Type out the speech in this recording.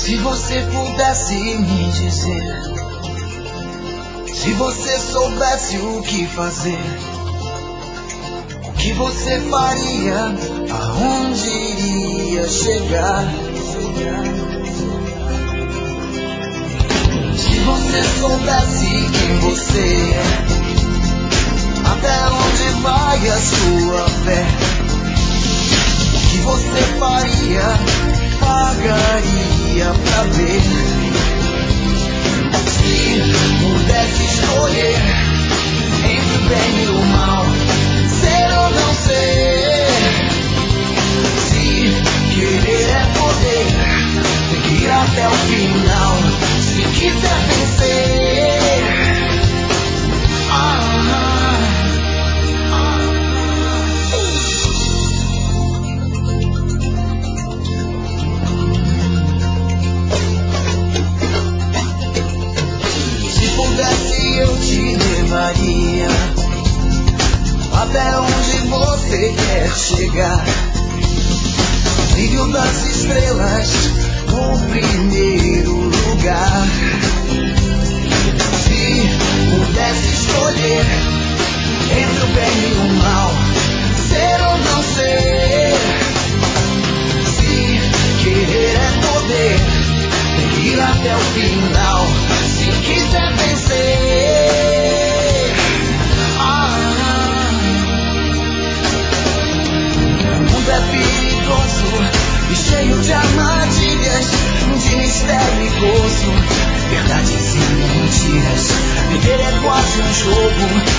Se você pudesse me dizer, se você soubesse o que fazer, o que você faria, aonde iria chegar? Se você soubesse quem você é, até onde vai a sua fé, o que você faria, pagaria pra ver. Se pudesse escolher entre o bem e o mal, ser ou não ser, se querer é poder, tem que ir até o final, se quiser vencer. Eu te levaria até onde você quer chegar. Brilho das estrelas no primeiro lugar. Se pudesse escolher entre o bem e o mal, ser ou não ser, se querer é poder, tem que ir até o final, se quiser vencer. O mundo é perigoso e cheio de armadilhas, de mistério e gozo, verdades e mentiras. Viver é quase um jogo,